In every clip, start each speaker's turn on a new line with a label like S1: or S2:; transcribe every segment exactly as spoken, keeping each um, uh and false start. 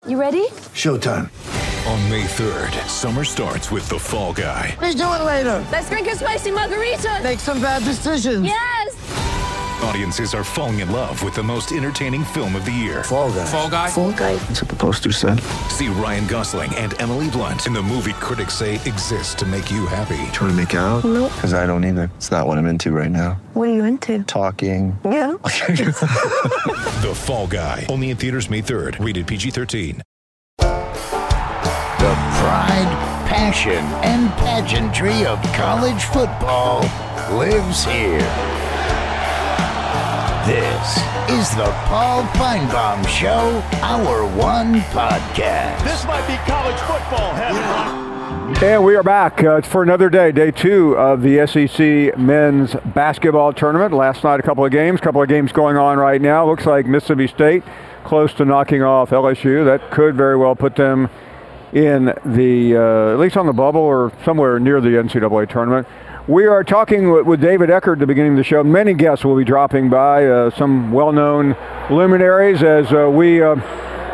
S1: You ready?
S2: Showtime.
S3: On May third, summer starts with The Fall Guy.
S2: Let's do it later.
S1: Let's drink a spicy margarita.
S2: Make some bad decisions.
S1: Yes!
S3: Audiences are falling in love with the most entertaining film of the year.
S2: Fall Guy.
S4: Fall Guy?
S1: Fall Guy.
S2: That's what the poster said.
S3: See Ryan Gosling and Emily Blunt in the movie critics say exists to make you happy.
S2: Trying to make it out?
S1: Nope.
S2: Because I don't either. It's not what I'm into right now.
S1: What are you into?
S2: Talking.
S1: Yeah.
S3: The Fall Guy. Only in theaters May third. Rated P G thirteen.
S5: The pride, passion, and pageantry of college football lives here. This is the Paul Feinbaum Show, Hour One Podcast.
S6: This might be college football heaven.
S7: And we are back uh, for another day, day two of the S E C men's basketball tournament. Last night, a couple of games, couple of games going on right now. Looks like Mississippi State close to knocking off L S U. That could very well put them in the, uh, at least on the bubble or somewhere near the N C double A tournament. We are talking with, with David Eckert at the beginning of the show. Many guests will be dropping by, uh, some well-known luminaries as uh, we uh,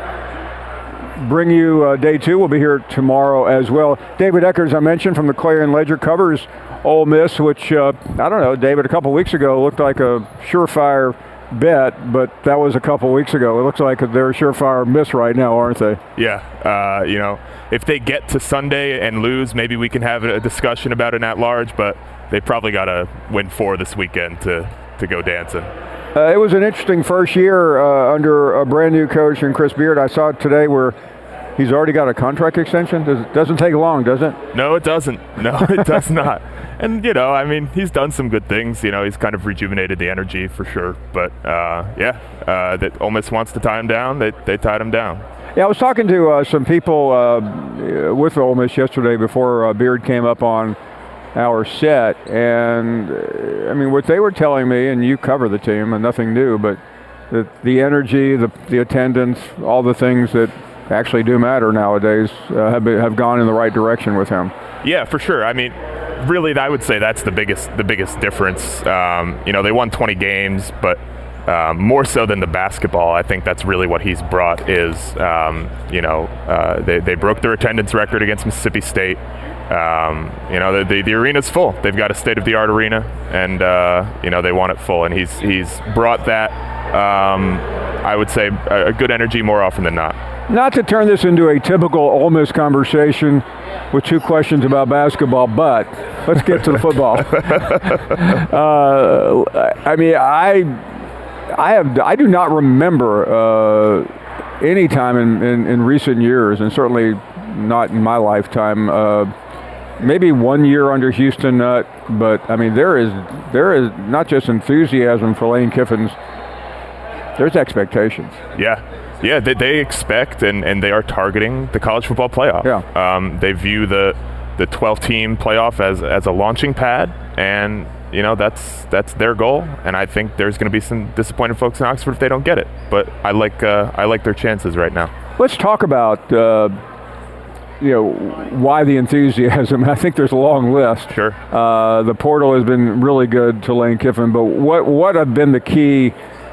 S7: bring you uh, day two. We'll be here tomorrow as well. David Eckert, as I mentioned, from the Clarion Ledger, covers Ole Miss, which, uh, I don't know, David, a couple weeks ago looked like a surefire bet, but that was a couple weeks ago. It looks like they're a surefire miss right now, aren't they?
S8: Yeah, uh, you know, if they get to Sunday and lose, maybe we can have a discussion about it at large, but they probably got to win four this weekend to, to go dancing.
S7: Uh, it was an interesting first year uh, under a brand new coach in Chris Beard. I saw it today where he's already got a contract extension. Does, doesn't take long, does it?
S8: No, it doesn't. No, it does not. And, you know, I mean, he's done some good things. You know, he's kind of rejuvenated the energy for sure. But, uh, yeah, uh, that Ole Miss wants to tie him down. They, they tied him down.
S7: Yeah, I was talking to uh, some people uh, with Ole Miss yesterday before uh, Beard came up on our set. And, uh, I mean, what they were telling me, and you cover the team and nothing new, but the, the energy, the, the attendance, all the things that actually do matter nowadays uh, have, been, have gone in the right direction with him.
S8: Yeah, for sure. I mean, really, I would say that's the biggest the biggest difference. Um, you know, they won twenty games, but um, more so than the basketball, I think that's really what he's brought is, um, you know, uh, they, they broke their attendance record against Mississippi State. Um, you know, the, the, the arena's full. They've got a state-of-the-art arena, and, uh, you know, they want it full. And he's, he's brought that, um, I would say, a, a good energy more often than not.
S7: Not to turn this into a typical Ole Miss conversation with two questions about basketball, but let's get to the football. uh, I mean, I, I have, I do not remember uh, any time in, in, in recent years, and certainly not in my lifetime. Uh, maybe one year under Houston Nutt, but I mean, there is there is not just enthusiasm for Lane Kiffin's. There's expectations.
S8: Yeah. Yeah, they, they expect and, and they are targeting the college football playoff.
S7: Yeah.
S8: Um, they view the the twelve-team playoff as, as a launching pad, and you know that's that's their goal. And I think there's going to be some disappointed folks in Oxford if they don't get it. But I like uh, I like their chances right now.
S7: Let's talk about uh, you know why the enthusiasm. I think there's a long list.
S8: Sure.
S7: Uh, the portal has been really good to Lane Kiffin, but what what have been the key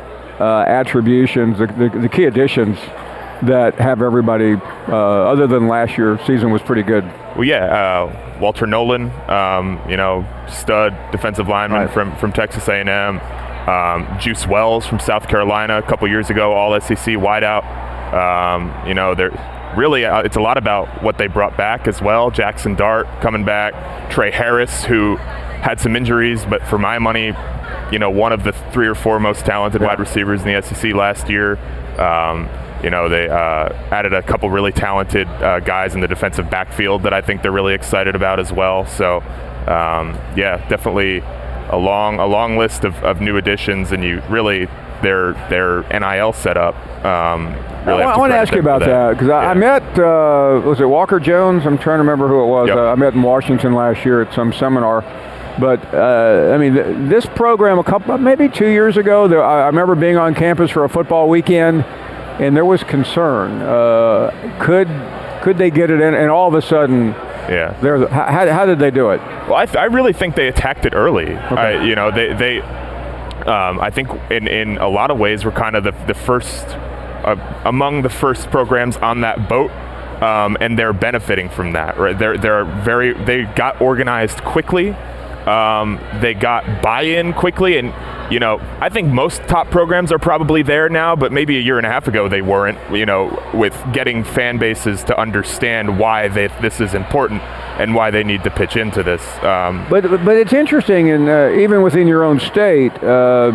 S7: Uh, attributions, the, the, the key additions that have everybody, uh, other than last year's season was pretty good?
S8: Well, yeah, uh, Walter Nolan, um, you know, stud defensive lineman
S7: right.
S8: from, from Texas A and M. Um, Juice Wells from South Carolina a couple years ago, all S E C wideout. Um, you know, they're really, uh, it's a lot about what they brought back as well. Jackson Dart coming back, Trey Harris, who had some injuries, but for my money, you know, one of the three or four most talented yeah. wide receivers in the S E C last year. Um, you know, they uh, added a couple really talented uh, guys in the defensive backfield that I think they're really excited about as well. So, um, yeah, definitely a long a long list of, of new additions, and you really their their N I L setup. Um, really
S7: I, I want to ask you about that because I, yeah. I met uh, was it Walker Jones? I'm trying to remember who it was.
S8: Yep.
S7: Uh, I met in Washington last year at some seminar. But, uh, I mean, th- this program a couple, maybe two years ago, there, I, I remember being on campus for a football weekend, and there was concern. Uh, could could they get it in? And all of a sudden,
S8: yeah.
S7: There's, how, how did they do it?
S8: Well, I, th- I really think they attacked it early.
S7: Okay.
S8: I, you know, they, they um, I think in, in a lot of ways were kind of the, the first uh, among the first programs on that boat, um, and they're benefiting from that. Right? They're they're very they got organized quickly. Um, they got buy-in quickly, and you know, I think most top programs are probably there now, but maybe a year and a half ago they weren't, you know, with getting fan bases to understand why they, this is important and why they need to pitch into this. Um,
S7: but but it's interesting, and uh, even within your own state, uh,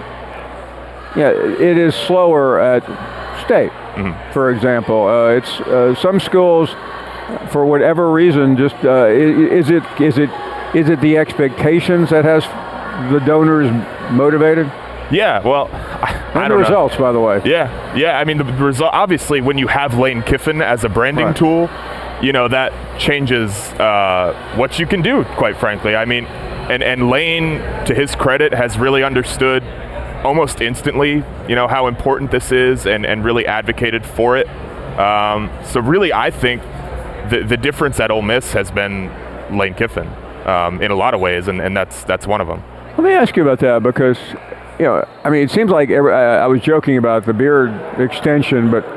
S7: yeah, it is slower at state, mm-hmm. for example. Uh, it's uh, some schools, for whatever reason, just uh, is, is it is it is it the expectations that has the donors motivated?
S8: Yeah, well, I,
S7: and
S8: I
S7: the
S8: don't
S7: results,
S8: know.
S7: by the way.
S8: Yeah, yeah. I mean, the result. Obviously, when you have Lane Kiffin as a branding
S7: right.
S8: tool, you know that changes uh, what you can do. Quite frankly, I mean, and and Lane, to his credit, has really understood almost instantly, you know, how important this is, and and really advocated for it. Um, so really, I think the the difference at Ole Miss has been Lane Kiffin um, in a lot of ways, and, and that's that's one of them.
S7: Let me ask you about that, because, you know, I mean, it seems like every, I, I was joking about the beard extension, but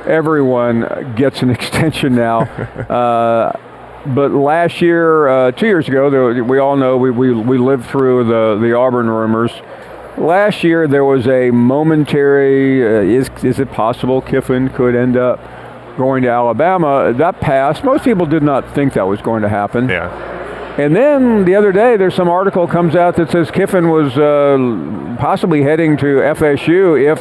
S7: everyone gets an extension now. uh, but last year, uh, two years ago, there, we all know we, we, we lived through the, the Auburn rumors. Last year, there was a momentary, uh, is, is it possible Kiffin could end up going to Alabama? That passed. Most people did not think that was going to happen.
S8: Yeah.
S7: And then the other day, there's some article comes out that says Kiffin was uh, possibly heading to F S U if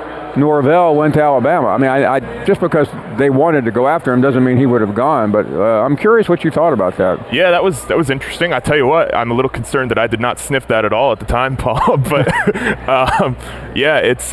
S7: Norvell went to Alabama. I mean, I, I, just because they wanted to go after him doesn't mean he would have gone. But uh, I'm curious what you thought about that.
S8: Yeah, that was that was interesting. I tell you what, I'm a little concerned that I did not sniff that at all at the time, Paul. But um, yeah, it's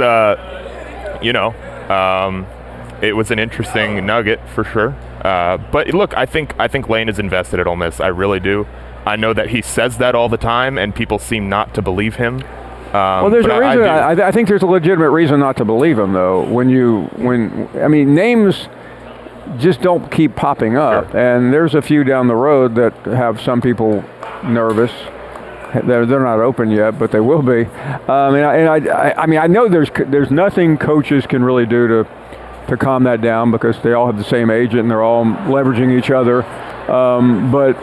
S8: uh, you know, um, it was an interesting nugget for sure. Uh, but look, I think I think Lane is invested at Ole Miss. I really do. I know that he says that all the time, and people seem not to believe him. Um,
S7: well, there's a reason. I, I, I think there's a legitimate reason not to believe him, though. When you, when I mean, names just don't keep popping up,
S8: sure.
S7: and there's a few down the road that have some people nervous. They're, they're not open yet, but they will be. Um, and I, and I, I, I mean, I know there's there's nothing coaches can really do to. to calm that down, because they all have the same agent and they're all leveraging each other. Um, but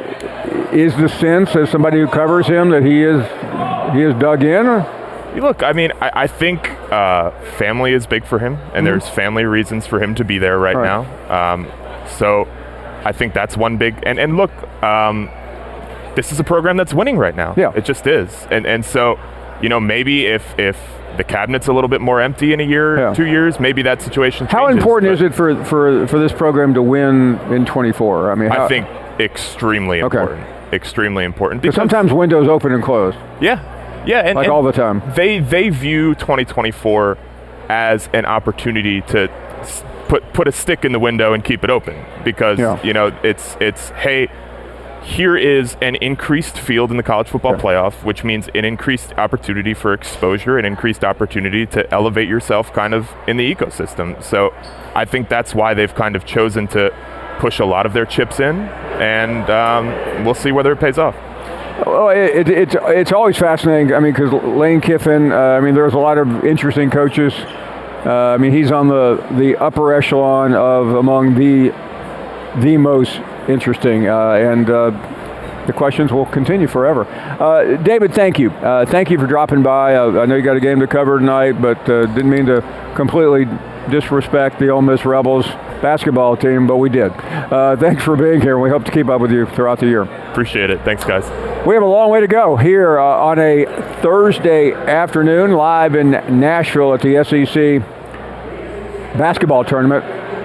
S7: is the sense, as somebody who covers him, that he is he is dug in?
S8: Look, I mean, I, I think uh, family is big for him, and mm-hmm. there's family reasons for him to be there right, right. now. Um, so I think that's one big, and, and look, um, this is a program that's winning right now.
S7: Yeah.
S8: It just is. And and so, you know, maybe if if the cabinet's a little bit more empty in a year, yeah. two years, maybe that situation changes.
S7: How important is it for, for, for this program to win in twenty-four? I mean, how,
S8: I think extremely
S7: okay.
S8: important. Extremely important.
S7: Because sometimes windows open and close.
S8: Yeah, yeah, and
S7: like
S8: and
S7: all the time.
S8: They they view twenty twenty-four as an opportunity to put put a stick in the window and keep it open, because yeah. you know it's it's hey. Here is an increased field in the college football yeah. playoff, which means an increased opportunity for exposure, an increased opportunity to elevate yourself kind of in the ecosystem. So I think that's why they've kind of chosen to push a lot of their chips in, and um, we'll see whether it pays off.
S7: Well, it, it, it's it's always fascinating. I mean, because Lane Kiffin, uh, I mean, there's a lot of interesting coaches. Uh, I mean, he's on the, the upper echelon of among the the most interesting, uh, and uh, the questions will continue forever. Uh, David, thank you. Uh, thank you for dropping by. Uh, I know you got a game to cover tonight, but uh, didn't mean to completely disrespect the Ole Miss Rebels basketball team, but we did. Uh, thanks for being here, and we hope to keep up with you throughout the year.
S8: Appreciate it. Thanks, guys.
S7: We have a long way to go here uh, on a Thursday afternoon, live in Nashville at the S E C basketball tournament.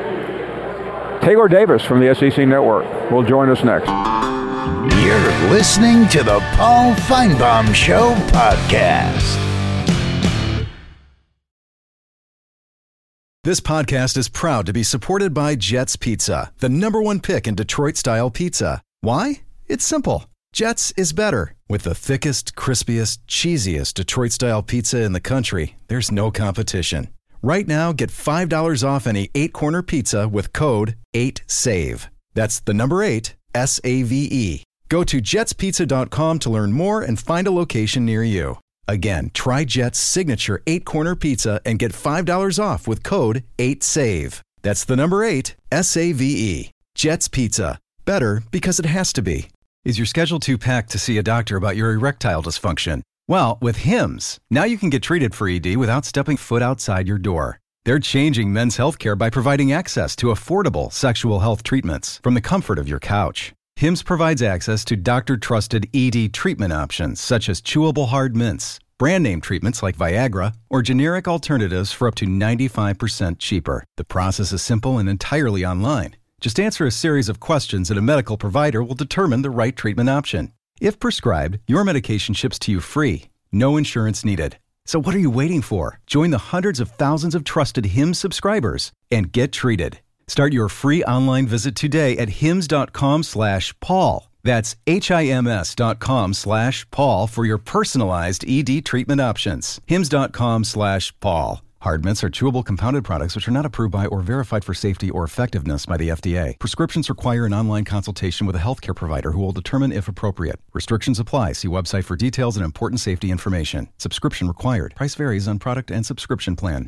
S7: Taylor Davis from the S E C Network will join us next.
S5: You're listening to the Paul Finebaum Show podcast.
S4: This podcast is proud to be supported by Jets Pizza, the number one pick in Detroit-style pizza. Why? It's simple. Jets is better. With the thickest, crispiest, cheesiest Detroit-style pizza in the country, there's no competition. Right now, get five dollars off any eight-corner pizza with code eight save. That's the number eight, S A V E. Go to jets pizza dot com to learn more and find a location near you. Again, try Jet's signature eight-corner pizza and get five dollars off with code eight save. That's the number eight, S A V E. Jet's Pizza. Better because it has to be. Is your schedule too packed to see a doctor about your erectile dysfunction? Well, with Hims, now you can get treated for E D without stepping foot outside your door. They're changing men's healthcare by providing access to affordable sexual health treatments from the comfort of your couch. Hims provides access to doctor-trusted E D treatment options such as chewable hard mints, brand name treatments like Viagra, or generic alternatives for up to ninety-five percent cheaper. The process is simple and entirely online. Just answer a series of questions and a medical provider will determine the right treatment option. If prescribed, your medication ships to you free. No insurance needed. So what are you waiting for? Join the hundreds of thousands of trusted Hims subscribers and get treated. Start your free online visit today at hims.com slash Paul. That's H-I-M-S dot com slash Paul for your personalized E D treatment options. Hims.com slash Paul. Hard mints are chewable compounded products which are not approved by or verified for safety or effectiveness by the F D A. Prescriptions require an online consultation with a healthcare provider who will determine if appropriate. Restrictions apply. See website for details and important safety information. Subscription required. Price varies on product and subscription plan.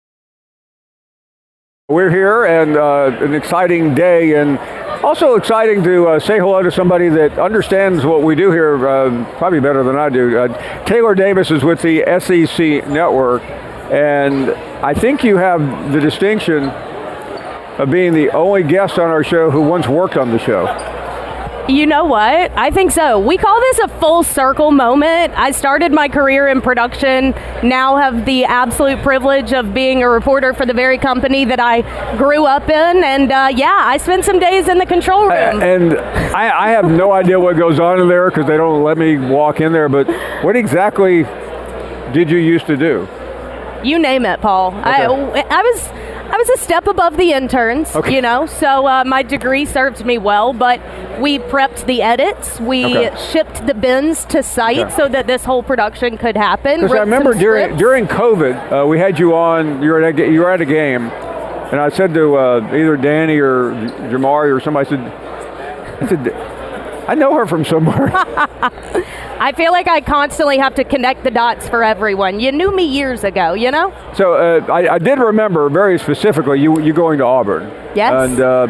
S7: We're here, and uh, an exciting day, and also exciting to uh, say hello to somebody that understands what we do here uh, probably better than I do. Uh, Taylor Davis is with the S E C Network, and I think you have the distinction of being the only guest on our show who once worked on the show.
S1: You know what? I think so. We call this a full circle moment. I started my career in production, now have the absolute privilege of being a reporter for the very company that I grew up in. And uh, yeah, I spent some days in the control room.
S7: Uh, and I, I have no idea what goes on in there because they don't let me walk in there. But what exactly did you used to do?
S1: You name it, Paul.
S7: Okay.
S1: I, I was... I was a step above the interns, okay. you know, so uh, my degree served me well, but we prepped the edits, we okay. shipped the bins to site okay. so that this whole production could happen.
S7: Because I remember during during COVID, uh, we had you on, you were, at a, you were at a game, and I said to uh, either Danny or Jamari or somebody, I said, I said, I know her from somewhere.
S1: I feel like I constantly have to connect the dots for everyone. You knew me years ago, you know?
S7: So uh, I, I did remember very specifically you you going to Auburn.
S1: Yes.
S7: And uh,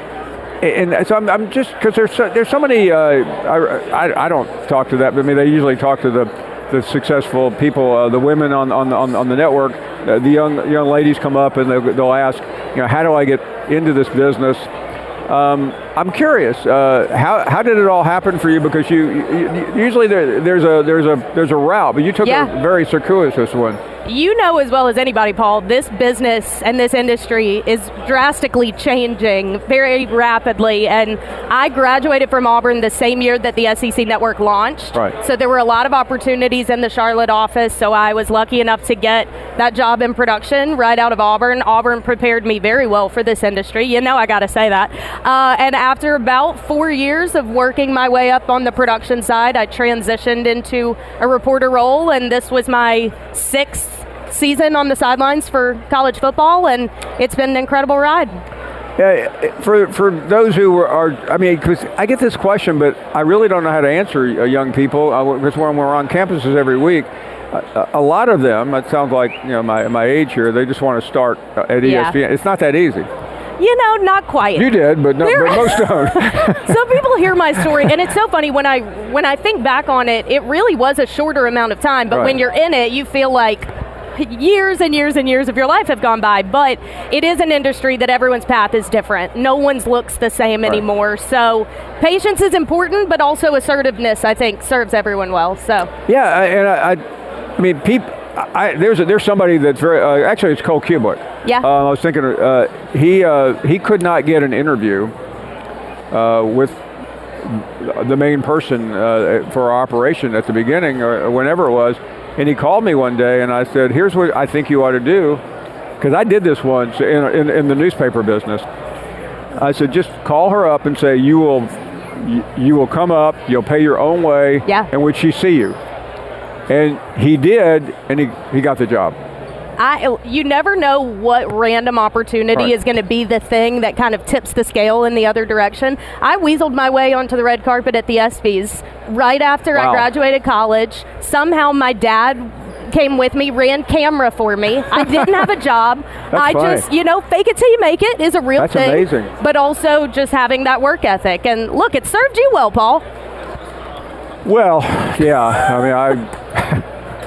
S7: and so I'm, I'm just, because there's so, there's so many, uh, I, I, I don't talk to that, but I mean, they usually talk to the, the successful people, uh, the women on, on, on, on the network. Uh, the young young ladies come up and they'll, they'll ask, you know, how do I get into this business? Um, I'm curious, uh, how how did it all happen for you? Because you, you usually there, there's a there's a there's a route, but you took yeah. a very circuitous one.
S1: You know as well as anybody, Paul, this business and this industry is drastically changing very rapidly. And I graduated from Auburn the same year that the S E C Network launched.
S7: Right.
S1: So there were a lot of opportunities in the Charlotte office. So I was lucky enough to get that job in production right out of Auburn. Auburn prepared me very well for this industry. You know, I got to say that. Uh, and after about four years of working my way up on the production side, I transitioned into a reporter role. And this was my sixth season on the sidelines for college football, and it's been an incredible ride.
S7: Yeah, for for those who are, I mean, because I get this question, but I really don't know how to answer uh, young people. Because when we're on campuses every week, a, a lot of them, it sounds like, you know, my my age here, they just want to start at E S P N. Yeah. It's not that easy.
S1: You know, not quite.
S7: You did, but, no, but most don't.
S1: Some people hear my story, and it's so funny when I when I think back on it. It really was a shorter amount of time, but right. when you're in it, you feel like years and years and years of your life have gone by. But it is an industry that everyone's path is different. No one's looks the same right. anymore. So patience is important, but also assertiveness, I think, serves everyone well. So
S7: yeah, and I, I, I mean, people. I, there's a, there's somebody that's very uh, actually it's Cole Kubick.
S1: Yeah.
S7: Uh, I was thinking uh, he uh, he could not get an interview uh, with the main person uh, for our operation at the beginning or whenever it was, and he called me one day and I said, "Here's what I think you ought to do," because I did this once in, in in the newspaper business. I said, "Just call her up and say you will you, you will come up, you'll pay your own way,
S1: yeah.
S7: and would she see you?" And he did, and he, he got the job.
S1: I, you never know what random opportunity
S7: Right.
S1: is going to be the thing that kind of tips the scale in the other direction. I weaseled my way onto the red carpet at the ESPYs right after
S7: Wow.
S1: I graduated college. Somehow my dad came with me, ran camera for me. I didn't have a job. I
S7: funny.
S1: just, you know, fake it till you make it is a real
S7: That's
S1: thing.
S7: amazing.
S1: But also just having that work ethic. And look, it served you well, Paul.
S7: Well, yeah. I mean, I.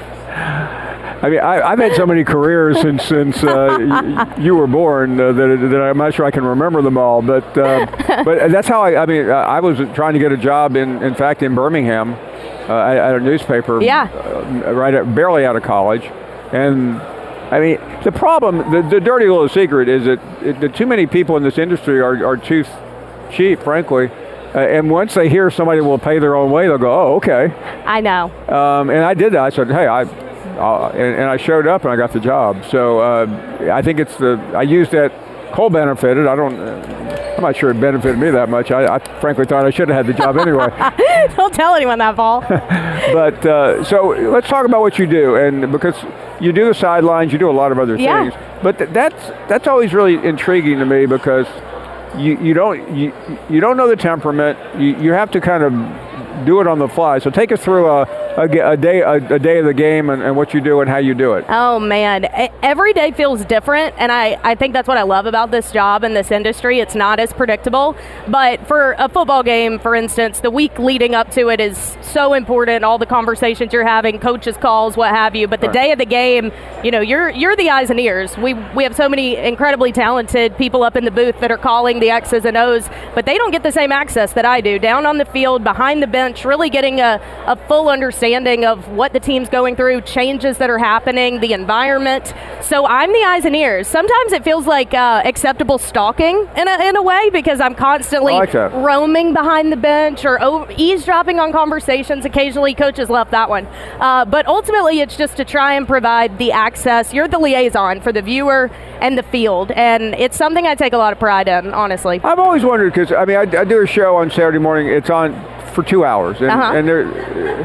S7: I mean, I, I've had so many careers since since uh, y- you were born uh, that, that I'm not sure I can remember them all. But uh, but that's how I. I mean, uh, I was trying to get a job in, in fact, in Birmingham, uh, at, at a newspaper.
S1: Yeah.
S7: Uh, right, at, barely out of college, and I mean, the problem, the, the dirty little secret is that, it, that too many people in this industry are are too cheap, frankly. Uh, and once they hear somebody will pay their own way, they'll go, oh, okay.
S1: I know.
S7: Um, and I did that. I said, hey, I, uh, and, and I showed up and I got the job. So uh, I think it's the, I used that, Cole benefited. I don't, uh, I'm not sure it benefited me that much. I, I frankly thought I should have had the job anyway.
S1: Don't tell anyone that, Paul.
S7: But uh, so let's talk about what you do. And because you do the sidelines, you do a lot of other
S1: Yeah.
S7: things. But th- that's, that's always really intriguing to me because you, you don't, you, you don't know the temperament. You, you have to kind of do it on the fly. So take us through a, a, ga- a day a, a day of the game and, and what you do and how you do it.
S1: Oh, man. E- Every day feels different, and I, I think that's what I love about this job and this industry. It's not as predictable. But for a football game, for instance, the week leading up to it is so important, all the conversations you're having, coaches' calls, what have you. But the
S7: Right.
S1: day of the game, you know, you're you're the eyes and ears. We, we have so many incredibly talented people up in the booth that are calling the X's and O's, but they don't get the same access that I do. Down on the field, behind the bench, really getting a, a full understanding of what the team's going through, changes that are happening, the environment. So I'm the eyes and ears. Sometimes it feels like uh, acceptable stalking in a, in a way because I'm constantly
S7: I like that.
S1: roaming behind the bench or over, eavesdropping on conversations. Occasionally coaches left that one. Uh, but ultimately it's just to try and provide the access. You're the liaison for the viewer and the field, and it's something I take a lot of pride in, honestly.
S7: I've always wondered because I mean I, I do a show on Saturday morning. It's on for two hours, and
S1: Uh-huh.
S7: and, there,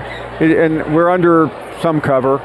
S7: and we're under some cover.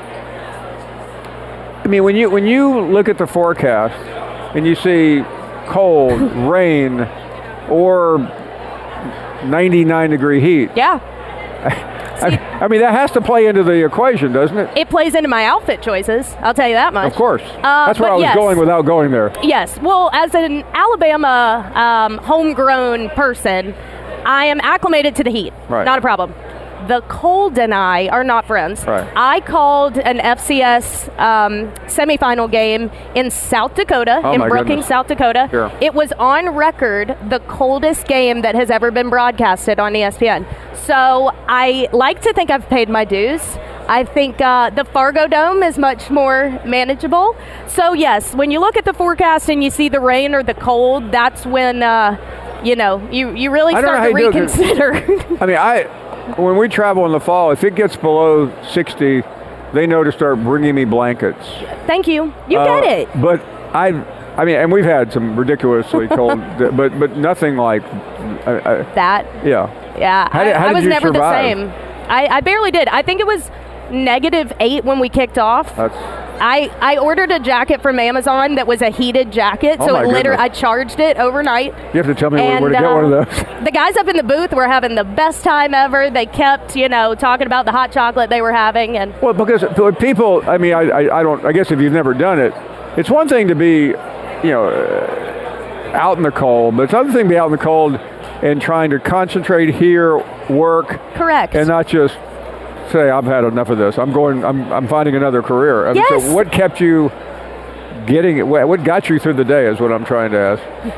S7: I mean, when you when you look at the forecast and you see cold, rain, or ninety-nine degree heat,
S1: Yeah.
S7: I, I mean that has to play into the equation, doesn't it?
S1: It plays into my outfit choices, I'll tell you that much.
S7: Of course.
S1: Uh,
S7: That's where
S1: but
S7: I was
S1: yes.
S7: going without going there.
S1: Yes. Well, as an Alabama um, homegrown person, I am acclimated to the heat.
S7: Right.
S1: Not a problem. The cold and I are not friends.
S7: Right.
S1: I called an F C S um, semifinal game in South Dakota,
S7: Oh
S1: in
S7: my
S1: Brookings,
S7: goodness.
S1: South Dakota.
S7: Sure.
S1: It was on record the coldest game that has ever been broadcasted on E S P N. So I like to think I've paid my dues. I think uh, the Fargo Dome is much more manageable. So yes, when you look at the forecast and you see the rain or the cold, that's when uh, you know you, you really
S7: I don't know
S1: start
S7: how
S1: to
S7: you do it, 'cause-
S1: reconsider.
S7: I mean, I when we travel in the fall, if it gets below sixty, they know to start bringing me blankets.
S1: Thank you. You
S7: Uh,
S1: get it.
S7: But I, I mean, and we've had some ridiculously cold, but but nothing like, I, I,
S1: That.
S7: yeah.
S1: Yeah.
S7: How did-
S1: I,
S7: how
S1: I
S7: did
S1: was
S7: you
S1: never
S7: survive?
S1: the same. I, I barely did. I think it was negative eight when we kicked off.
S7: That's
S1: I, I ordered a jacket from Amazon that was a heated jacket,
S7: Oh
S1: so
S7: my
S1: it literally I
S7: goodness.
S1: charged it overnight.
S7: you have to tell me where, where to
S1: And,
S7: get one of
S1: uh,
S7: those.
S1: The guys up in the booth were having the best time ever. They kept, you know, talking about the hot chocolate they were having, and
S7: Well, because for people, I mean, I, I, I don't. I guess if you've never done it, it's one thing to be, you know, uh, out in the cold, but it's another thing to be out in the cold and trying to concentrate here, work,
S1: correct.
S7: and not just say I've had enough of this. I'm going. I'm. I'm finding another career. I mean,
S1: Yes.
S7: So what kept you getting it? What what got you through the day is what I'm trying to ask.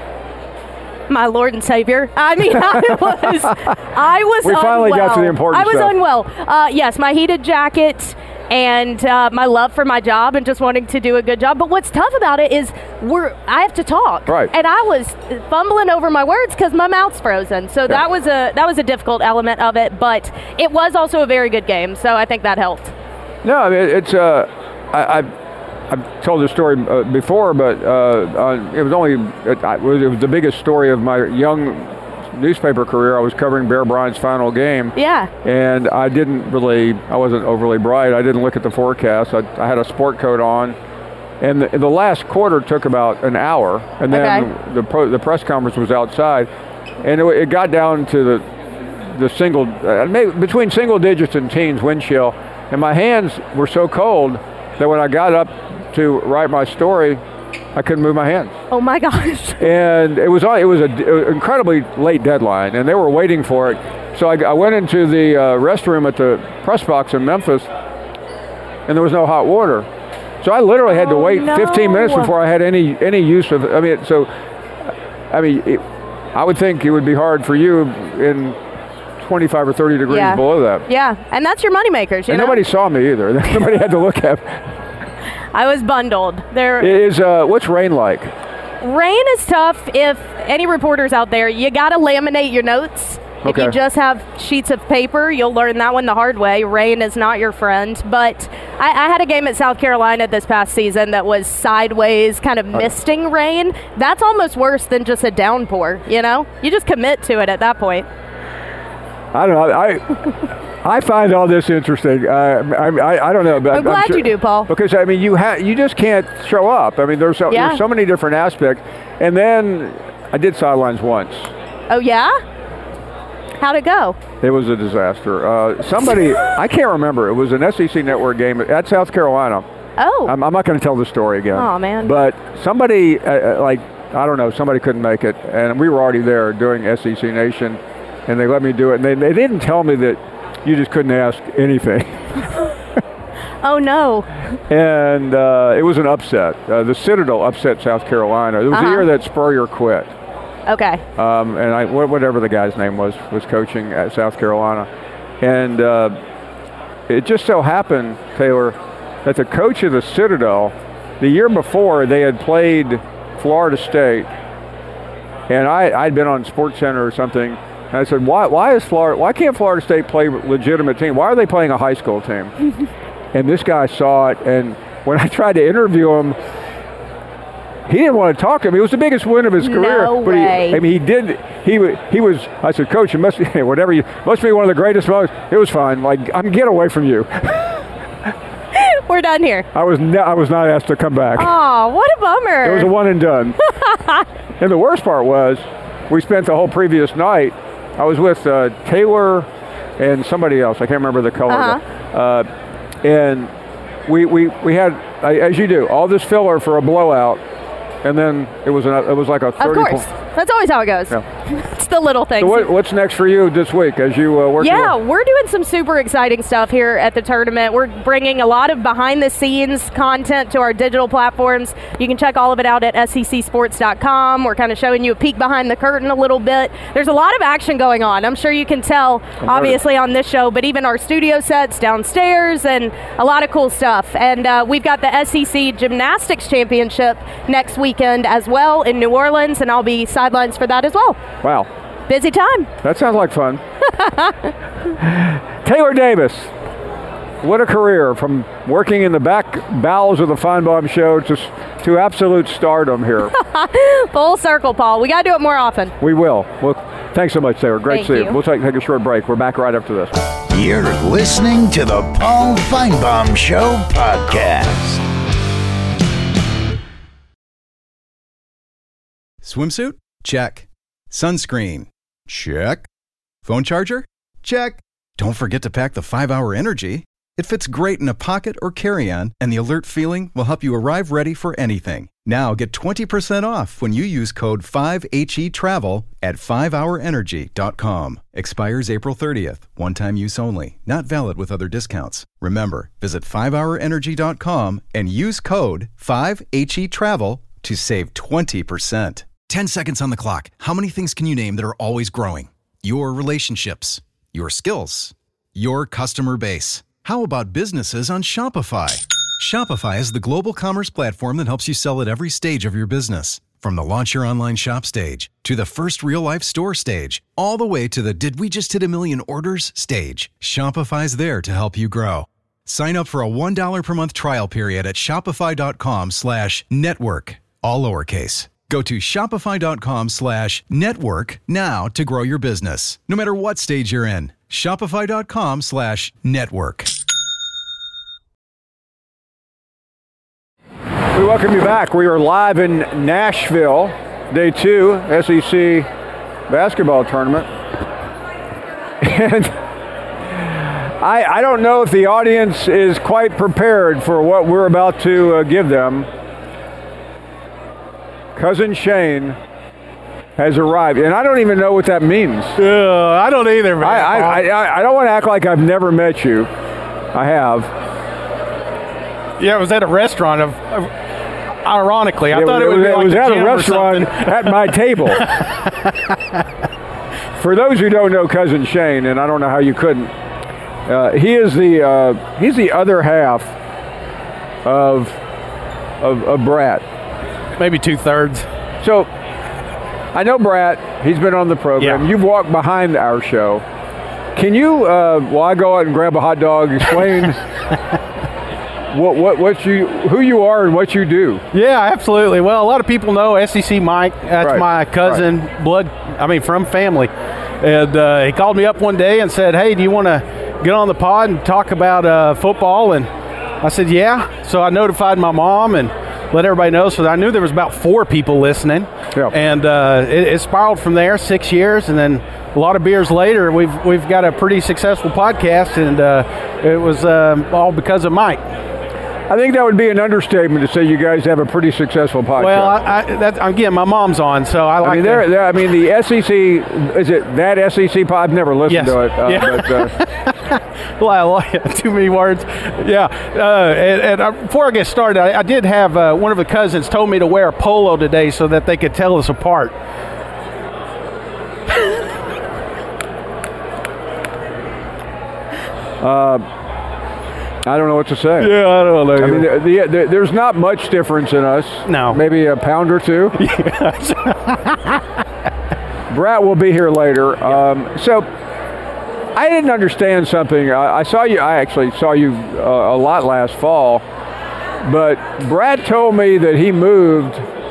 S1: My Lord and Savior. I mean, I was, I was.
S7: We finally got
S1: unwell.
S7: to the important
S1: I was
S7: stuff.
S1: unwell. Uh, yes, my heated jacket and uh, my love for my job and just wanting to do a good job. But what's tough about it is we're. I have to talk.
S7: Right.
S1: And I was fumbling over my words because my mouth's frozen. So that was a that was a difficult element of it. But it was also a very good game. So I think that helped.
S7: No, I mean, it's. Uh, I, I I've told this story uh, before, but uh, uh, it was only it, I, it was it was the biggest story of my young newspaper career. I was covering Bear Bryant's final game.
S1: Yeah.
S7: And I didn't really, I wasn't overly bright. I didn't look at the forecast. I, I had a sport coat on, And the, the last quarter took about an hour, and then
S1: Okay.
S7: the pro, the press conference was outside, and it, it got down to the the single, uh, maybe between single digits and teens wind chill, and my hands were so cold that when I got up to write my story, I couldn't move my hands.
S1: Oh my gosh.
S7: And it was it was an incredibly late deadline, and they were waiting for it. So I, I went into the uh, restroom at the press box in Memphis, and there was no hot water. So I literally had to
S1: Oh,
S7: wait
S1: no.
S7: fifteen minutes before I had any any use of. I mean, so I mean, it, I would think it would be hard for you in twenty-five or thirty degrees
S1: Yeah.
S7: below that.
S1: Yeah, and that's your moneymakers, you
S7: And
S1: know?
S7: nobody saw me either. Nobody had to look at me.
S1: I was bundled. There,
S7: Is uh, what's rain like?
S1: rain is tough. If any reporters out there, you got to laminate your notes. If
S7: Okay.
S1: you just have sheets of paper, you'll learn that one the hard way. Rain is not your friend. But I, I had a game at South Carolina this past season that was sideways, kind of misting rain. That's almost worse than just a downpour, you know? You just commit to it at that point.
S7: I don't know. I I find all this interesting. Uh, I, I I don't know. But
S1: I'm glad
S7: sure-
S1: you do, Paul.
S7: Because I mean, you ha- you just can't show up. I mean, there's so,
S1: Yeah.
S7: there's so many different aspects. And then I did sidelines once.
S1: Oh, yeah? How'd it go?
S7: It was a disaster. Uh, somebody I can't remember. It was an S E C Network game at South Carolina.
S1: Oh.
S7: I'm, I'm not going to tell the story again.
S1: Aw, man.
S7: But somebody uh, uh, like I don't know. Somebody couldn't make it, and we were already there doing S E C Nation, and they let me do it. And they they didn't tell me that you just couldn't ask anything.
S1: Oh, no.
S7: And uh, it was an upset. Uh, the Citadel upset South Carolina. It was
S1: Uh-huh.
S7: the year that Spurrier quit.
S1: Okay.
S7: Um, and I, wh- whatever the guy's name was, was coaching at South Carolina. And uh, it just so happened, Taylor, that the coach of the Citadel, the year before, they had played Florida State. And I, I'd been on SportsCenter or something. And I said, why, why is Florida, why can't Florida State play a legitimate team? Why are they playing a high school team? And this guy saw it, and when I tried to interview him, he didn't want to talk to me. It was the biggest win of his career.
S1: No
S7: but
S1: way.
S7: He, I mean, he did. He wa- he was. I said, Coach, it must be whatever you must be one of the greatest moments. It was fine. Like, I'm get away from you.
S1: We're done here.
S7: I was ne- I was not asked to come back.
S1: Oh, what a bummer.
S7: It was a one and done. And the worst part was, we spent the whole previous night. I was with uh, Taylor and somebody else. I can't remember the color.
S1: Uh-huh.
S7: Uh, and we we we had, uh, as you do, all this filler for a blowout, and then it was an, it was like a
S1: Of
S7: thirty.
S1: course. That's always how it goes.
S7: Yeah.
S1: It's the little things.
S7: So what, what's next for you this week as you uh, work?
S1: Yeah,
S7: your-
S1: we're doing some super exciting stuff here at the tournament. We're bringing a lot of behind-the-scenes content to our digital platforms. You can check all of it out at S E C sports dot com. We're kind of showing you a peek behind the curtain a little bit. There's a lot of action going on. I'm sure you can tell, obviously, on this show, but even our studio sets downstairs and a lot of cool stuff. And uh, we've got the S E C Gymnastics Championship next weekend as well in New Orleans, and I'll be sidelines for that as well.
S7: Wow,
S1: Busy time.
S7: that sounds like fun. Taylor Davis, what a career, from working in the back bowels of the Feinbaum Show to to absolute stardom here.
S1: Full circle, Paul. We got to do it more often.
S7: We will. Well, thanks so much, Taylor. Great
S1: Thank
S7: to see
S1: you.
S7: you. We'll take, take a short break. We're back right after this.
S5: You're listening to the Paul Feinbaum Show podcast.
S4: Swimsuit? Check. Sunscreen? Check. Phone charger? Check. Don't forget to pack the five hour Energy. It fits great in a pocket or carry-on, and the alert feeling will help you arrive ready for anything. Now get twenty percent off when you use code five H E travel at five hour energy dot com. Expires April thirtieth. One-time use only. Not valid with other discounts. Remember, visit five hour energy dot com and use code five H E travel to save twenty percent. ten seconds on the clock. How many things can you name that are always growing? Your relationships, your skills, your customer base. How about businesses on Shopify? Shopify is the global commerce platform that helps you sell at every stage of your business. From the launch your online shop stage, to the first real-life store stage, all the way to the did we just hit a million orders stage, Shopify's there to help you grow. Sign up for a one dollar per month trial period at shopify.com slash network, all lowercase. Go to shopify.com slash network now to grow your business, no matter what stage you're in. Shopify.com slash network.
S7: We welcome you back. We are live in Nashville, day two, S E C basketball tournament. And I, I don't know if the audience is quite prepared for what we're about to uh, give them. Cousin Shane has arrived, and I don't even know what that means.
S9: Uh, I don't either, man.
S7: I, I, I, I don't want to act like I've never met you. I have.
S9: Yeah, it was at a restaurant. Of, of ironically, I
S7: it
S9: thought
S7: was,
S9: it would be
S7: it
S9: like
S7: was
S9: a
S7: at
S9: gym
S7: a
S9: or
S7: restaurant
S9: something.
S7: at my table. For those who don't know Cousin Shane, and I don't know how you couldn't, uh, he is the uh, he's the other half of of, of Brat.
S9: Maybe two thirds.
S7: So I know Brat. He's been on the program.
S9: Yeah.
S7: You've walked behind our show. Can you, uh, while I go out and grab a hot dog, explain what what what you who you are and what you do?
S9: Yeah, absolutely. Well, a lot of people know S E C Mike. That's
S7: Right,
S9: my cousin,
S7: right.
S9: blood. I mean, from family. And uh, he called me up one day and said, "Hey, do you want to get on the pod and talk about uh, football?" And I said, "Yeah." So I notified my mom and let everybody know. So I knew there was about four people listening.
S7: Yeah.
S9: And uh, it, it spiraled from there. Six years, and then a lot of beers later, we've we've got a pretty successful podcast, and uh, it was um, all because of Mike.
S7: I think that would be an understatement to say you guys have a pretty successful podcast.
S9: Well, I, I, that, again, my mom's on, so I like.
S7: I mean,
S9: to-
S7: there, there. I mean, the S E C is it that S E C pod? I've never listened
S9: Yes.
S7: to it. Uh,
S9: Yeah.
S7: but, uh,
S9: Well, I like too many words. Yeah. Uh, and and uh, before I get started, I, I did have uh, one of the cousins told me to wear a polo today so that they could tell us apart.
S7: I don't know what to say.
S9: Yeah, I don't know.
S7: I mean, the, the, the, there's not much difference in us.
S9: No.
S7: Maybe a pound or two. Brat will be here later. Um, so I didn't understand something. I, I saw you. I actually saw you uh, a lot last fall. But Brat told me that he moved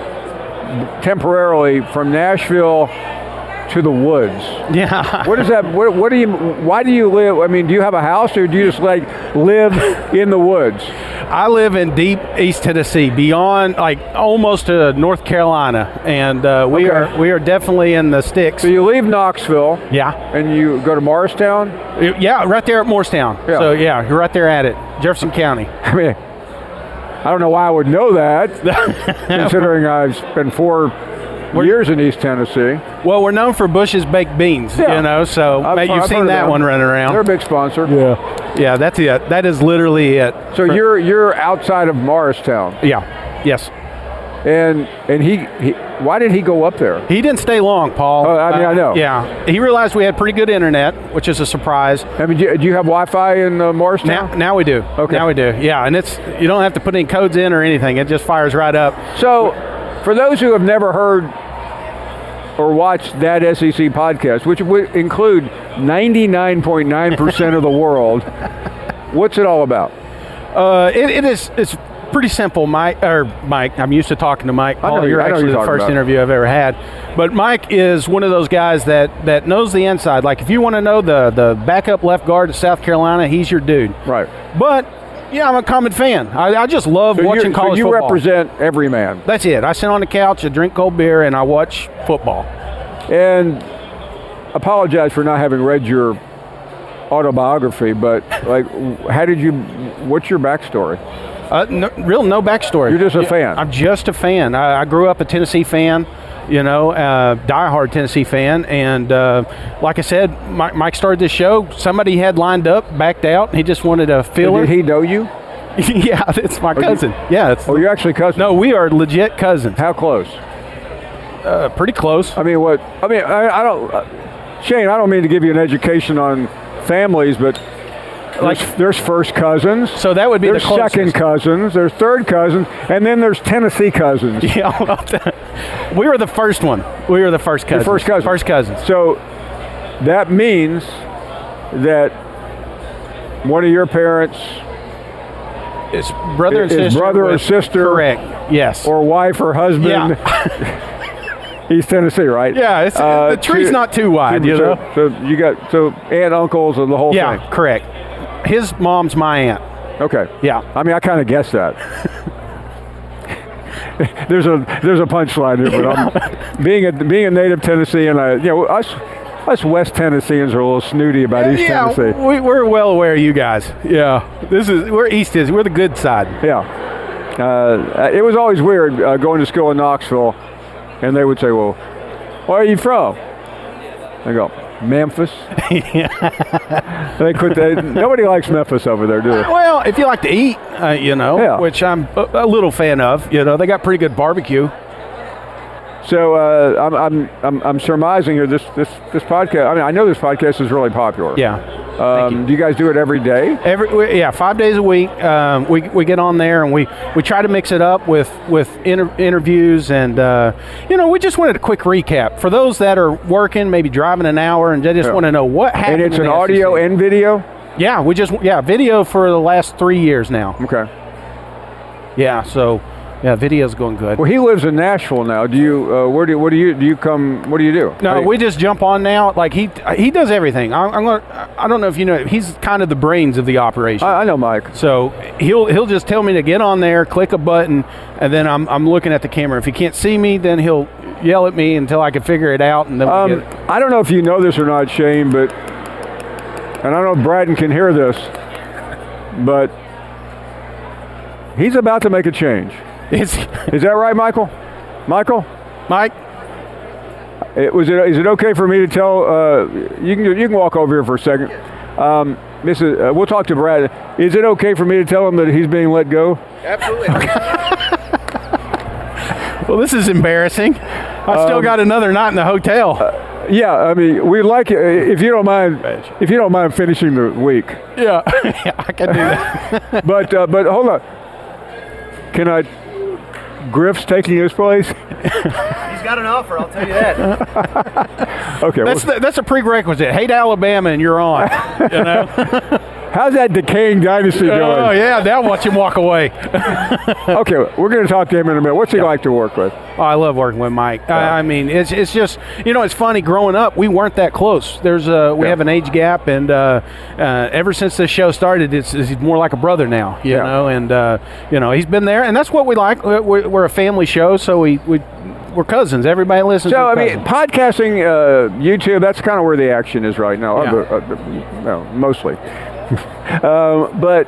S7: temporarily from Nashville to the woods.
S9: Yeah.
S7: What is that? What, what do you? Why do you live? I mean, do you have a house, or do you just like live in the woods?
S9: I live in deep East Tennessee, beyond, like, almost to North Carolina, and uh, we
S7: Okay.
S9: are we are definitely in the sticks.
S7: So you leave Knoxville,
S9: Yeah.
S7: and you go to Morristown.
S9: Yeah, right there at Morristown.
S7: Yeah.
S9: So, yeah, you're right there at it, Jefferson County.
S7: I mean, I don't know why I would know that, considering I've spent four years in East Tennessee.
S9: Well, we're known for Bush's Baked Beans,
S7: Yeah.
S9: you know, so
S7: I've-
S9: mate, you've
S7: I've heard
S9: seen
S7: of
S9: that
S7: them.
S9: one running around.
S7: They're a big sponsor.
S9: Yeah. Yeah, that's it. That is literally it.
S7: So you're you're outside of Morristown,
S9: Yeah. Yes.
S7: and and he, he why did he go up there?
S9: He didn't stay long, Paul.
S7: Oh, I mean, I know.
S9: Yeah. He realized we had pretty good internet, which is a surprise.
S7: I mean, do you, do you have Wi-Fi in uh, Morristown?
S9: Now, now we do.
S7: Okay.
S9: Now we do. Yeah, and it's you don't have to put any codes in or anything. It just fires right up.
S7: So, for those who have never heard or watched that S E C podcast, which would include ninety-nine point nine percent of the world, what's it all about?
S9: Uh, it, it is. It's pretty simple, Mike. Or Mike. I'm used to talking to Mike.
S7: I
S9: Paul,
S7: know-
S9: you're
S7: I know
S9: actually
S7: you're
S9: the
S7: talking
S9: first
S7: about.
S9: interview I've ever had. But Mike is one of those guys that that knows the inside. Like if you want to know the the backup left guard at South Carolina, he's your dude.
S7: Right.
S9: But yeah, I'm a common fan. I, I just love
S7: So,
S9: watching
S7: you, so
S9: college
S7: you
S9: football.
S7: represent every man.
S9: That's it. I sit on the couch, I drink cold beer, and I watch football.
S7: And apologize for not having read your autobiography, but like, how did you? What's your backstory?
S9: Uh, no, real no backstory.
S7: You're just a
S9: Yeah,
S7: fan.
S9: I'm just a fan. I, I grew up a Tennessee fan, you know, uh, diehard Tennessee fan. And uh, like I said, Mike, Mike started this show. Somebody had lined up, backed out. He just wanted a filler.
S7: Did he know you?
S9: Yeah, it's my cousin. yeah, it's
S7: Oh, you're actually cousins.
S9: no, we are legit cousins.
S7: How close?
S9: Uh, pretty close.
S7: I mean, what? I mean, I, I don't. Uh, Shane, I don't mean to give you an education on families, but
S9: Like-
S7: there's, there's first cousins.
S9: So that would be
S7: there's
S9: the closest.
S7: second cousins. There's third cousins, and then there's Tennessee cousins.
S9: Yeah, well, we were the first one. We were the first cousins.
S7: first cousins.
S9: First cousins.
S7: So that means that one of your parents,
S9: It's brother and
S7: Is
S9: sister.
S7: brother or
S9: with-
S7: sister-
S9: Correct. Yes.
S7: or wife or husband,
S9: yeah.
S7: East Tennessee, right?
S9: Yeah, it's,
S7: Uh,
S9: the tree's
S7: to-
S9: not too wide,
S7: so,
S9: you know.
S7: So you got so aunt, uncles, and the whole
S9: Yeah,
S7: thing.
S9: correct. His mom's my aunt.
S7: Okay.
S9: Yeah.
S7: I mean, I kind of guessed that. there's a there's a punchline here, but I'm, being a being a native Tennessean, I, you know, us us West Tennesseans are a little snooty about East
S9: yeah,
S7: Tennessee.
S9: We, we're well aware of you guys. Yeah, this is we're East is we're the good side.
S7: Yeah, uh, it was always weird uh, going to school in Knoxville, and they would say, "Well, where are you from?" I go, Memphis. they quit. They, nobody likes Memphis over there, do they?
S9: Well, if you like to eat, uh, you know,
S7: Yeah.
S9: which I'm a, a little fan of. You know, they got pretty good barbecue.
S7: So uh, I'm, I'm I'm I'm surmising here. This this this podcast. I mean, I know this podcast is really popular.
S9: Yeah.
S7: Um, do you guys do it every day?
S9: Every we- yeah, five days a week. Um, we we get on there and we, we try to mix it up with with inter- interviews and uh, you know we just wanted a quick recap for those that are working, maybe driving an hour, and they just
S7: Yeah.
S9: want to know what happened.
S7: And it's
S9: in
S7: an
S9: the
S7: audio
S9: S E C.
S7: and video.
S9: Yeah, we just yeah video for the last three years now.
S7: Okay.
S9: Yeah, so yeah, video's going good.
S7: Well, he lives in Nashville now. Do you? Uh, where do? What do you? Do you come? What do you do?
S9: No,
S7: Hey,
S9: we just jump on now. Like he he does everything. I'm, I'm gonna. I don't know if you know. He's kind of the brains of the operation.
S7: I, I know Mike.
S9: So he'll he'll just tell me to get on there, click a button, and then I'm I'm looking at the camera. If he can't see me, then he'll yell at me until I can figure it out, and then we
S7: Um,
S9: get it.
S7: I don't know if you know this or not, Shane, but and I don't know if Braden can hear this, but he's about to make a change.
S9: It's,
S7: Is that right, Michael? Michael?
S9: Mike,
S7: It, was it, is it okay for me to tell, uh, you can you can walk over here for a second. Um, Missus Uh, we'll talk to Brad. Is it okay for me to tell him that he's being let go?
S9: absolutely. Well, this is embarrassing. I still
S7: Um,
S9: got another night in the hotel.
S7: Yeah, I mean, we'd like it, if you don't mind, if you don't mind finishing the week.
S9: yeah, yeah, I can do that.
S7: But uh, but hold on. Can I, Griff's taking his place?
S9: He's got an offer. I'll tell you that.
S7: Okay.
S9: That's
S7: well,
S9: the, that's a prerequisite. Hate Alabama, and you're on. You know.
S7: how's that decaying dynasty
S9: Oh
S7: going?
S9: yeah, now watch him walk away.
S7: Okay, we're going to talk to him in a minute. What's he like to work with?
S9: Oh, I love working with Mike. I, I mean, it's it's just you know, it's funny. Growing up, we weren't that close. There's a we
S7: Yeah.
S9: have an age gap, and uh, uh, ever since this show started, it's, it's more like a brother now. You
S7: Yeah.
S9: know, and uh, you know, he's been there, and that's what we like. We're, we're a family show, so we we we're cousins. Everybody listens.
S7: So,
S9: to
S7: I mean,
S9: cousins.
S7: podcasting, uh, YouTube, that's kind of where the action is right now,
S9: Yeah.
S7: uh, uh, no, mostly. um, but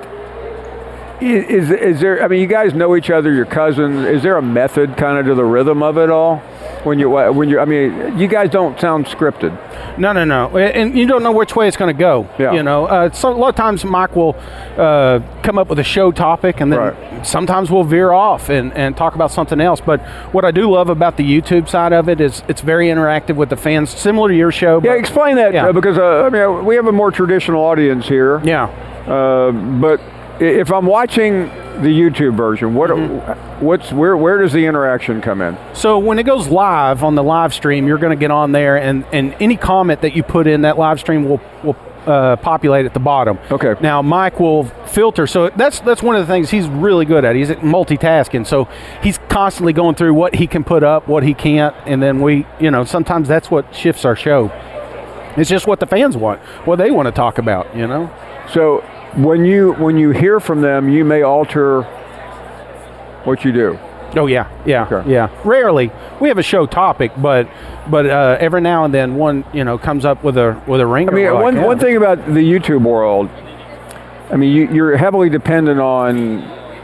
S7: is, is there, I mean, you guys know each other, your cousins. Is there a method kind of to the rhythm of it all? When you, when you, I mean, you guys don't sound scripted.
S9: No, no, no, and you don't know which way it's going to go.
S7: Yeah.
S9: You know, uh, so a lot of times Mike will uh, come up with a show topic, and then
S7: Right.
S9: sometimes we'll veer off and, and talk about something else. But what I do love about the YouTube side of it is it's very interactive with the fans, similar to your show.
S7: Yeah,
S9: but-
S7: explain that,
S9: Yeah.
S7: uh, because, uh, I mean, we have a more traditional audience here.
S9: Yeah.
S7: Uh, but i- if I'm watching the YouTube version, what,
S9: Mm-hmm.
S7: what's, where, where does the interaction come in?
S9: So when it goes live on the live stream, you're going to get on there, and, and any comment that you put in that live stream will will uh, populate at the bottom.
S7: Okay.
S9: Now Mike will filter. So that's that's one of the things he's really good at. He's at multitasking. So he's constantly going through what he can put up, what he can't, and then we, you know, sometimes that's what shifts our show. It's just what the fans want, what they want to talk about. You know.
S7: So when you when you hear from them, you may alter what you do.
S9: Oh yeah, yeah,
S7: Okay.
S9: yeah. Rarely we have a show topic, but but uh, every now and then one you know comes up with a with a ringer.
S7: I mean,
S9: We're like,
S7: one
S9: yeah.
S7: one thing about the YouTube world, I mean, you, you're heavily dependent on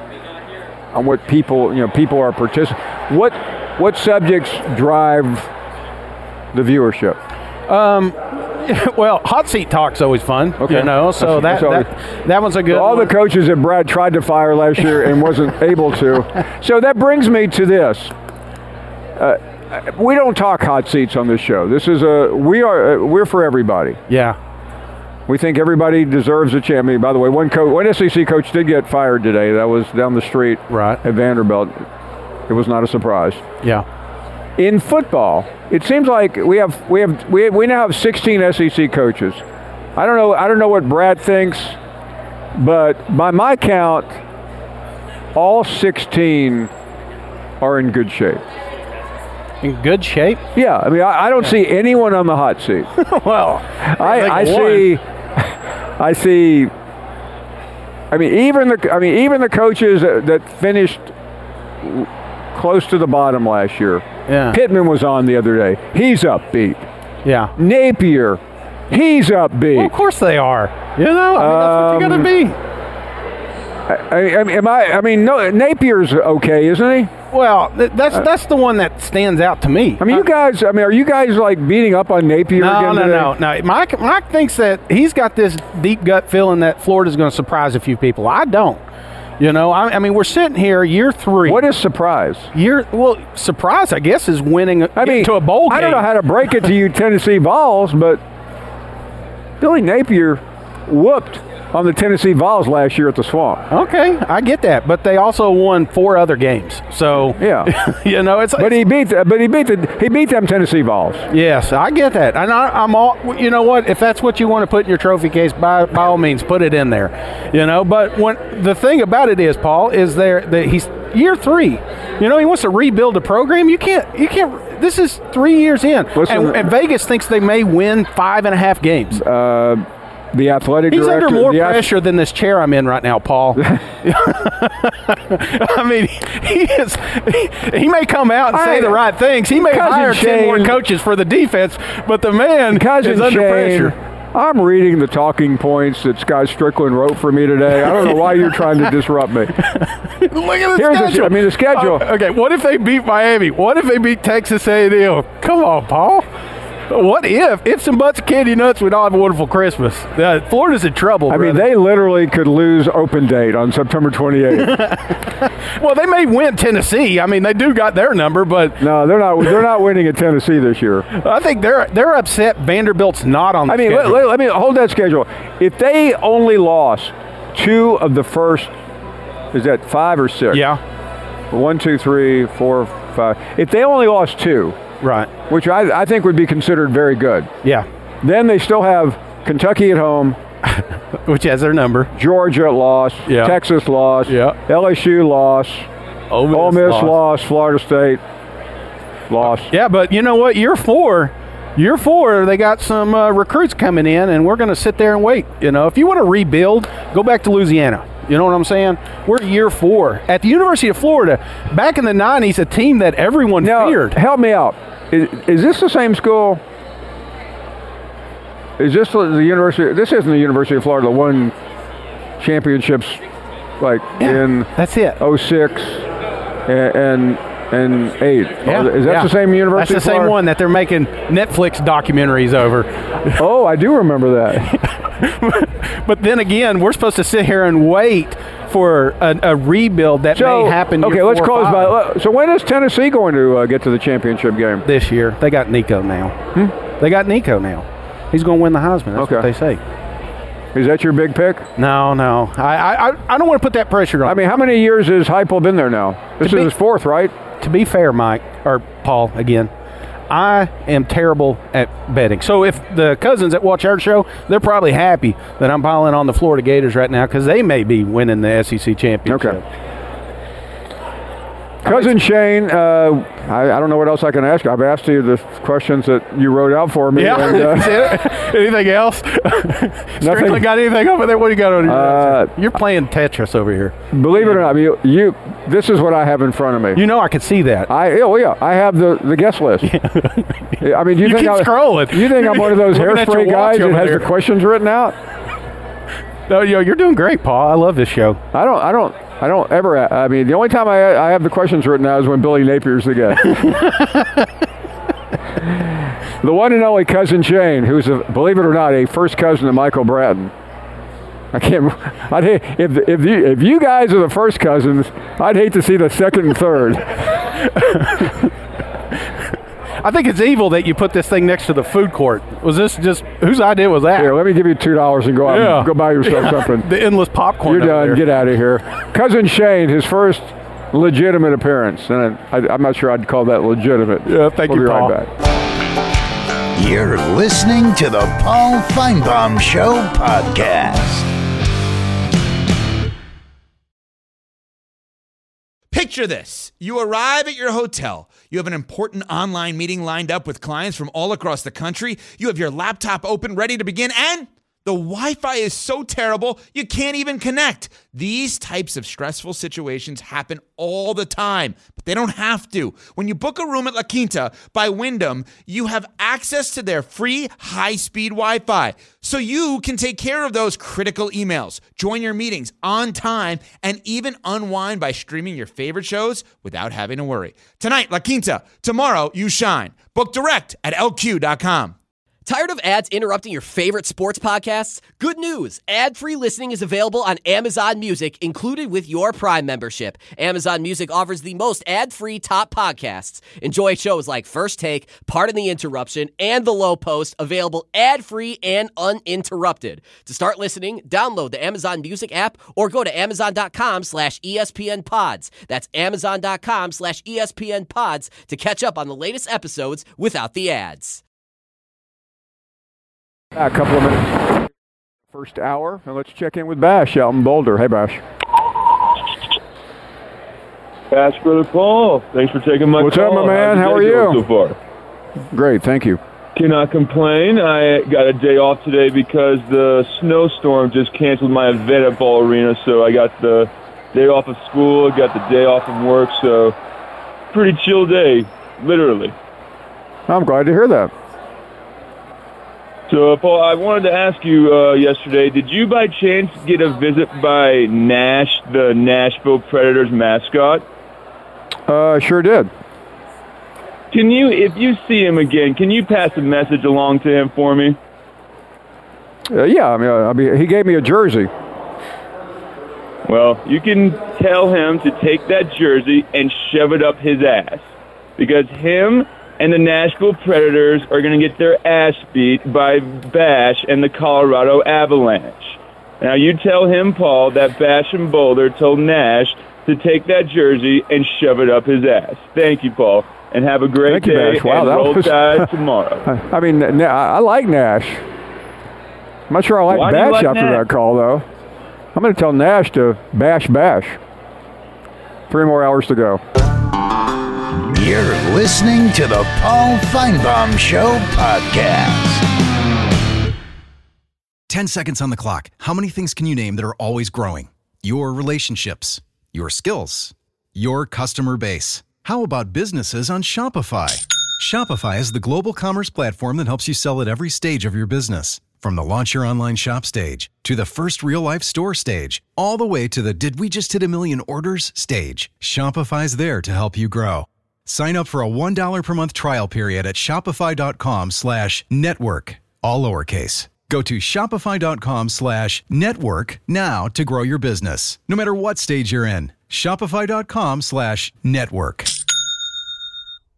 S7: on what people you know people are participating. What what subjects drive the viewership?
S9: Well, hot seat talk's always fun,
S7: Okay.
S9: you know. So
S7: That's-
S9: that,
S7: that's
S9: that that one's a good.
S7: All
S9: one.
S7: the coaches that Brad tried to fire last year and wasn't able to. So that brings me to this. Uh, we don't talk hot seats on this show. This is a we are uh, we're for everybody.
S9: Yeah.
S7: We think everybody deserves a chance. I mean, by the way, one coach, one S E C coach did get fired today. That was down the street
S9: Right.
S7: at Vanderbilt. It was not a surprise.
S9: Yeah.
S7: In football, it seems like we have we have we we now have sixteen S E C coaches. I don't know I don't know what Brad thinks, but by my count, all sixteen are in good shape.
S9: In good shape.
S7: Yeah, I mean I, I don't see anyone on the hot seat.
S9: Well,
S7: I, I see I see I mean even the I mean even the coaches that, that finished close to the bottom last year.
S9: Yeah.
S7: Pittman was on the other day. He's upbeat.
S9: Yeah.
S7: Napier, he's upbeat.
S9: Well, of course they are. You know, I mean, that's what you got to be.
S7: I, I, am I, I mean, no, Napier's okay, isn't he?
S9: Well, th- that's that's the one that stands out to me.
S7: I mean, you guys, I mean, are you guys like beating up on Napier
S9: no,
S7: again
S9: no,
S7: today?
S9: No, no, no. Mike, Mike thinks that he's got this deep gut feeling that Florida's going to surprise a few people. I don't. You know, I, I mean, we're sitting here year three.
S7: What is surprise?
S9: Year well, surprise, I guess, is winning
S7: I mean,
S9: to a bowl game.
S7: I don't know how to break it to you Tennessee Vols, but Billy Napier whooped on the Tennessee Vols last year at the Swamp.
S9: Okay, I get that, but they also won four other games. So
S7: yeah,
S9: you know, it's.
S7: But
S9: it's,
S7: he beat, the, but he beat the, he beat them Tennessee Vols.
S9: Yes, I get that, and I, I'm all. You know what? If that's what you want to put in your trophy case, by by all means, put it in there. You know, but when the thing about it is, Paul, is there that he's year three. You know, he wants to rebuild a program. You can't. You can't. This is three years in,
S7: Listen,
S9: and, and Vegas thinks they may win five and a half games.
S7: Uh, The athletic
S9: He's
S7: director.
S9: under more
S7: the
S9: pressure ath- than this chair I'm in right now, Paul. I mean, he is. He, he may come out and
S7: I,
S9: say the right things. He may
S7: Cousin
S9: hire
S7: Shane,
S9: ten more coaches for the defense, but the man
S7: Cousin
S9: is under
S7: Shane,
S9: pressure.
S7: I'm reading the talking points that Scott Strickland wrote for me today. I don't know why you're trying to disrupt me.
S9: Look at the
S7: Here's
S9: schedule.
S7: The, I mean, the schedule.
S9: Oh, okay, what if they beat Miami? What if they beat Texas A and M? Come on, Paul. What if? Ifs and buts, candy nuts, we'd all have a wonderful Christmas. Uh, Florida's in trouble,
S7: I
S9: brother.
S7: mean, they literally could lose open date on September twenty-eighth.
S9: Well, they may win Tennessee. I mean, they do got their number, but
S7: no, they're not. They're not winning at Tennessee this year.
S9: I think they're they're upset Vanderbilt's not on the
S7: I mean,
S9: schedule.
S7: let, let, let me hold that schedule. If they only lost two of the first, is that five or six?
S9: Yeah.
S7: One, two, three, four, five. If they only lost two.
S9: Right.
S7: Which I, I think would be considered very good.
S9: Yeah.
S7: Then they still have Kentucky at home.
S9: Which has their number.
S7: Georgia lost.
S9: Yeah.
S7: Texas lost.
S9: Yeah.
S7: L S U lost.
S9: Ole Miss,
S7: Ole Miss
S9: lost.
S7: lost. Florida State lost.
S9: Yeah, but you know what? Year four, year four, they got some uh, recruits coming in, and we're going to sit there and wait. You know, if you want to rebuild, go back to Louisiana. You know what I'm saying? We're year four. At the University of Florida, back in the nineties, a team that everyone
S7: now,
S9: feared.
S7: Help me out. Is, is this the same school? Is this the University? This isn't the University of Florida. The won championships like
S9: Yeah,
S7: in
S9: that's it.
S7: oh six and and, and eight.
S9: Yeah,
S7: Is that
S9: yeah.
S7: the same University?
S9: That's the
S7: of Florida?
S9: same one that they're making Netflix documentaries over.
S7: Oh, I do remember that.
S9: But then again, we're supposed to sit here and wait for a, a rebuild that
S7: So,
S9: may happen.
S7: okay,
S9: year
S7: let's
S9: four or
S7: close
S9: five.
S7: by. So when is Tennessee going to uh, get to the championship game?
S9: This year. They got Nico now.
S7: Hmm?
S9: They got Nico now. He's going to win the Heisman. That's
S7: Okay.
S9: what they say.
S7: Is that your big pick?
S9: No, no. I, I, I don't want to put that pressure on.
S7: I mean, how many years has Heupel been there now? This
S9: To
S7: is
S9: be-
S7: his fourth, right?
S9: To be fair, Mike, or Paul, again, I am terrible at betting. So if the cousins that watch our show, they're probably happy that I'm piling on the Florida Gators right now because they may be winning the S E C championship.
S7: Okay. Cousin Shane, uh, I, I don't know what else I can ask you. I've asked you the questions that you wrote out for me.
S9: Yeah.
S7: And, uh,
S9: Anything else? Strictly got anything over there? What do you got on your
S7: Uh,
S9: You're playing Tetris over here.
S7: believe it or not, you, you this is what I have in front of me.
S9: You know I could see that.
S7: I oh yeah, I have the, the guest list. I mean, you,
S9: You
S7: think
S9: keep
S7: I,
S9: scrolling.
S7: You think I'm one of those
S9: Looking at
S7: hairspray
S9: your watch
S7: guys that
S9: over
S7: has
S9: there.
S7: the questions written out?
S9: No, yo, you're doing great, Paul. I love this show.
S7: I don't. I don't. I don't ever. I mean, the only time I, I have the questions written out is when Billy Napier's the guest. The one and only Cousin Shane, who's a, believe it or not, a first cousin to Michael Bratton. I can't. I'd hate, if if you if you guys are the first cousins, I'd hate to see the second and third.
S9: I think it's evil that you put this thing next to the food court. Was this just whose idea was that?
S7: Here, let me give you two dollars and go out
S9: Yeah.
S7: and go buy yourself something.
S9: The endless popcorn.
S7: You're
S9: over
S7: done.
S9: there.
S7: Get out of here. Cousin Shane, his first legitimate appearance, and I, I'm not sure I'd call that legitimate.
S9: Yeah, thank
S7: we'll
S9: you,
S7: be
S9: Paul.
S7: right back.
S5: You're listening to the Paul Feinbaum Show podcast.
S10: Picture this. You arrive at your hotel. You have an important online meeting lined up with clients from all across the country. You have your laptop open, ready to begin, and The Wi-Fi is so terrible, you can't even connect. These types of stressful situations happen all the time, but they don't have to. When you book a room at La Quinta by Wyndham, you have access to their free high-speed Wi-Fi, so you can take care of those critical emails, join your meetings on time, and even unwind by streaming your favorite shows without having to worry. Tonight, La Quinta. Tomorrow, you shine. Book direct at L Q dot com.
S11: Tired of ads interrupting your favorite sports podcasts? Good news. Ad-free listening is available on Amazon Music, included with your Prime membership. Amazon Music offers the most ad-free top podcasts. Enjoy shows like First Take, Pardon the Interruption, and The Low Post, available ad-free and uninterrupted. To start listening, download the Amazon Music app or go to amazon.com slash ESPN pods. That's amazon.com slash ESPN pods to catch up on the latest episodes without the ads.
S7: A couple of minutes. First hour, and let's check in with Bash out in Boulder. Hey, Bash.
S12: Bash, Brother Paul. Thanks for taking my
S7: What's
S12: call.
S7: up, my man? How are you?
S12: So far?
S7: Great, thank you.
S12: Cannot complain. I got a day off today because the snowstorm just canceled my event at Ball Arena, so I got the day off of school, got the day off from work, so pretty chill day, literally.
S7: I'm glad to hear that.
S12: So, Paul, I wanted to ask you uh, yesterday, did you by chance get a visit by Nash, the Nashville Predators mascot?
S7: Uh, sure did.
S12: Can you, if you see him again, can you pass a message along to him for me?
S7: Uh, yeah, I mean, uh, I mean, he gave me a jersey.
S12: Well, you can tell him to take that jersey and shove it up his ass. Because him and the Nashville Predators are going to get their ass beat by Bash and the Colorado Avalanche. Now, you tell him, Paul, that Bash and Boulder told Nash to take that jersey and shove it up his ass. Thank you, Paul, and have a great
S7: Thank you,
S12: day,
S7: Bash. Wow,
S12: and
S7: that
S12: roll
S7: was...
S12: Tide tomorrow.
S7: I mean, I like Nash. I'm not sure I like
S12: Why do you
S7: Bash
S12: like
S7: after
S12: Nash?
S7: that call, though. I'm going to tell Nash to bash Bash. Three more hours to go.
S5: You're listening to the Paul Feinbaum Show podcast.
S4: Ten seconds on the clock. How many things can you name that are always growing? Your relationships, your skills, your customer base. How about businesses on Shopify? Shopify is the global commerce platform that helps you sell at every stage of your business. From the launch your online shop stage to the first real-life store stage, all the way to the did we just hit a million orders stage. Shopify's there to help you grow. Sign up for a one dollar per month trial period at shopify.com slash network, all lowercase. Go to shopify.com slash network now to grow your business, no matter what stage you're in. Shopify.com slash network.